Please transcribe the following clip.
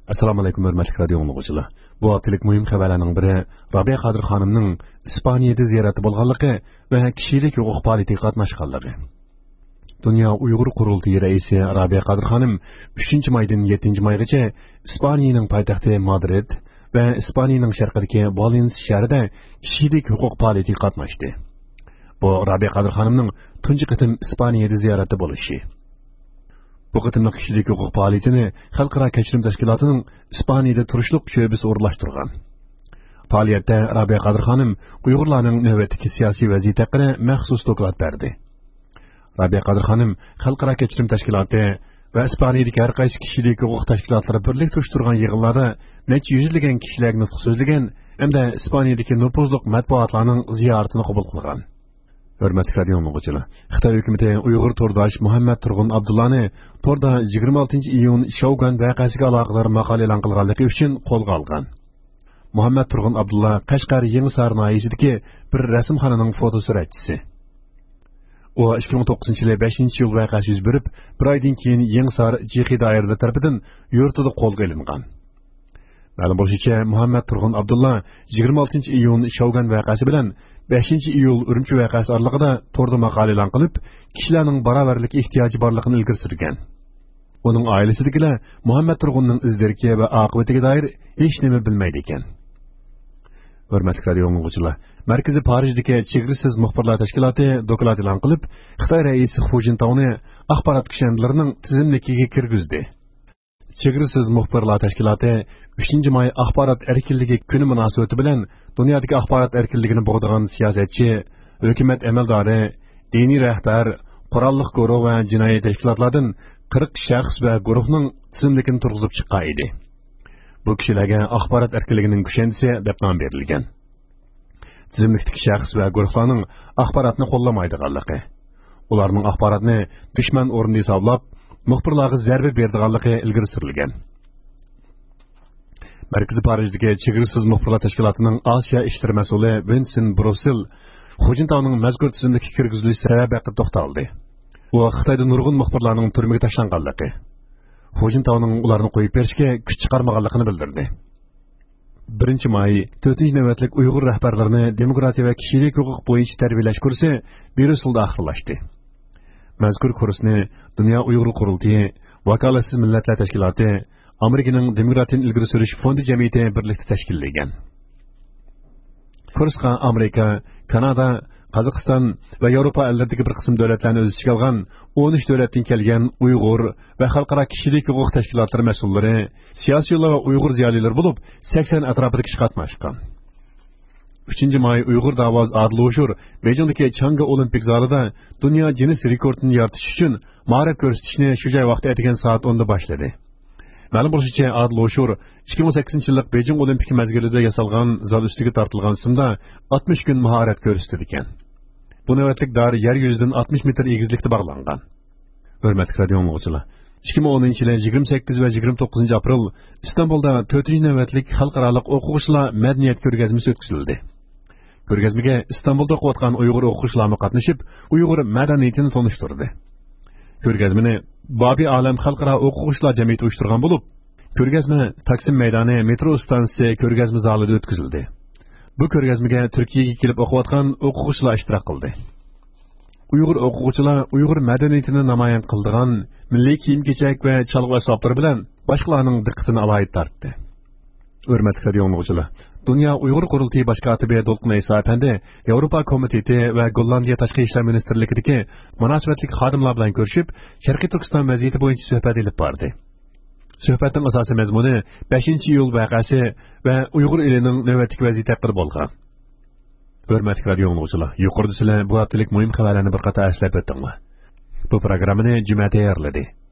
Assalomu alaykum hurmatli radio dinləyicilər. Bu haftalık mühim xəbərlərin biri Rabiya Qadir xanımның İspaniyada ziyarəti bolğanlığı və kişilik hüquq fəaliyyəti qatnaşqanlığı. Dünya Uyğur Qurultayı rəisi Rabiya Qadir xanım 3 maydan 7 maygacha İspaniyanın paytaxtı Madrid və İspaniyanın şərqidəki Valencia şəhərində kişilik hüquq fəaliyyəti qatnaşdı. Bu Rabiya Qadir xanımның tunji qitim İspaniyada ziyarəti bolışı. Bu qitimli kişilik hüquq fəaliyyətini Xalqara Kechirim Təşkilatının İspaniyada turuşluq şöbesi orlaşdırğan. Fəaliyyətdə Rabiya Qadir xanım Uyğurlarning növbətdəki siyasi vəziyyəti haqqında məxsus doklad berdi. Rabiya Qadir xanım Xalqara Kechirim Təşkilatı və İspaniyadakı hər qaysı kişilik hüquq təşkilatları birlik turuşdurğan yığınlarda neçə yüzlügən kişilər nutq so'zlagan hamda İspaniyadakı nüfuzluq matbuotlarning ziyoratini qabul qilgan. Hörmətli radio dinləyicilər, Xitoy hökuməti Uyğur tordaş Muhammad Turğun Abdullani torda 26 iyun Şovgan vaqəsiga aloqador maqola e'lon qilganligi uchun qo'lga olgan. Muhammad Turğun Abdulla Qashqar Yangisar noyasidagi bir rasmxonaning fotosuratchisi. O 2009-yil 5-iyul vaqasi yuz berib, bir oydan keyin Yangisar Jiqi doiralari tarafidan yurtida qo'lga olingan. Ma'lum bo'lishicha, Muhammad Turğun Abdulla 26 iyun Şovgan vaqasi bilan 5-iyul Urumchi vaqasi oralig'ida torda maqola e'lon qilib, kishilarning barobarlik ehtiyoji borligini ilgari surgan. Uning oilasidagilar Muhammad Turg'unning izlariga va oqibatiga doir hech nima bilmaydi ekan. Hurmatli radio dinləyicilər, Markaziy Parijdagi Chegarasiz muxbirlar tashkiloti doklad e'lon qilib, Xitoy raisi Hu Jintaoni axborot kushandalarining tizimligiga kirgizdi. Chegarasiz muxbirlar tashkiloti 3 may axborot erkinligi kuni munosabati bilan dunyodagi axborot erkinligini bog'dagan siyosatchi, hukumat amaldori, diniy rahbar, qurolliq guruh va jinoiy tashkilotlardan 40 shaxs va guruhning tizimligini turg'izib chiqqan edi. Bu kishilarga axborot erkinligining kushandisi deb nom berilgan. Tizimlikdagi shaxs va guruhlarning axborotni qo'llamaydiganligi, ularning axborotni dushman o'rnida hisoblab, muxbirlarga zarba berdiganligi ilgari surilgan. Markaziy Parijdagi Chegarasiz muxbirlar tashkilotining Osiyo ishlar mas'uli Vincent Brussel Hu Jintaoning mazkur tizimlikka kirgizilishi sababi haqida to'xtaldi. U Xitoyda nurg'un muxbirlarning turmaga tashlanganligi, Hu Jintaoning ularni qo'yib berishga kuch chiqarmaganligini bildirdi. 1 may 4 navbatlik Uyg'ur rahbarlarini demokratiya va kishilik huquq bo'yicha tarbiyalash kursi Brusselda oxirlashdi. Mazkur kursni Dünya Uyghur Qurultayı, Vakolatsiz Millatlar Tashkiloti, Amerikaning Demokratiyani ilgari surish fondi jamiyati birlikda tashkillagan. Kursga Amerika, Kanada, Qozog'iston va Yevropa elləridəki bir qism davlatlarni o'z ichiga olgan 13 davlatdan kelgan Uyg'ur va xalqaro kishilik huquq tashkilotlari mas'ullari, siyosiylar va Uyg'ur ziyolilari bo'lib 80 atrofida kishi qatnashgan. 3 may Uyg'ur davoz Adil Oshur Beijingdagi Chang'e Olimpik zalida dunyo Guinness rekordini yaratish uchun ma'rifat ko'rsatishni shu joy vaqtida aytgan soat 10 da boshladi. Ma'lum bo'lishicha, Adil Oshur 2008-yillik Beijing Olimpik mazgilida yasalgan zal ustiga tortilgan simda 60 kun mahorat ko'rsatdi ekan. Bu navbatlik dar yer yuzidan 60 metr egizlikda bog'langan. Hurmatli radio dinləyicilər, 2010-yil 28 va 29 aprel İstanbulda 4-navbatlik xalqaro o'quvchilar madaniyat ko'rgazmasi o'tkazildi. Ko'rgazmaga İstanbulda o'qiyotgan Uyg'ur o'quvchilar qatnashib, Uyg'ur madaniyatini tanishtirdi. Ko'rgazmani Babi Alam xalqaro o'quvchilar jamiyati uyushtirgan bo'lib, ko'rgazma Taksim maydoni metro stansiyasi ko'rgazma zalida o'tkazildi. Bu ko'rgazmaga Turkiyaga kelib o'qiyotgan o'quvchilar ishtirok qildi. Uyg'ur o'quvchilar Uyg'ur madaniyatini namoyon qildigan milliy kiyim-kechak va chalg'u asboblari bilan boshqalarning diqqatini alohida tortdi. Hurmatli radio dinləyicilər, Dünya Uyğur Qurultayı baş katibi Dolqun İsa Efendi, Avropa Komiteti və Gollandiya Tashqi ishlar ministerligidagi munosabatlik xodimlar bilan ko'rishib, Sharqiy Turkiston vaziyati bo'yicha suhbat olib bordi. Suhbatning asosiy mazmuni 5-iyul vaqasi va Uyg'ur elining navbatdagi vaziyati haqida bo'lgan. Hurmatli radio dinləyicilər, yuqorida sizlar bu haftalik muhim xabarlarni bir qator eslab o'tdinglar. Bu programmani Juma tayyorladi.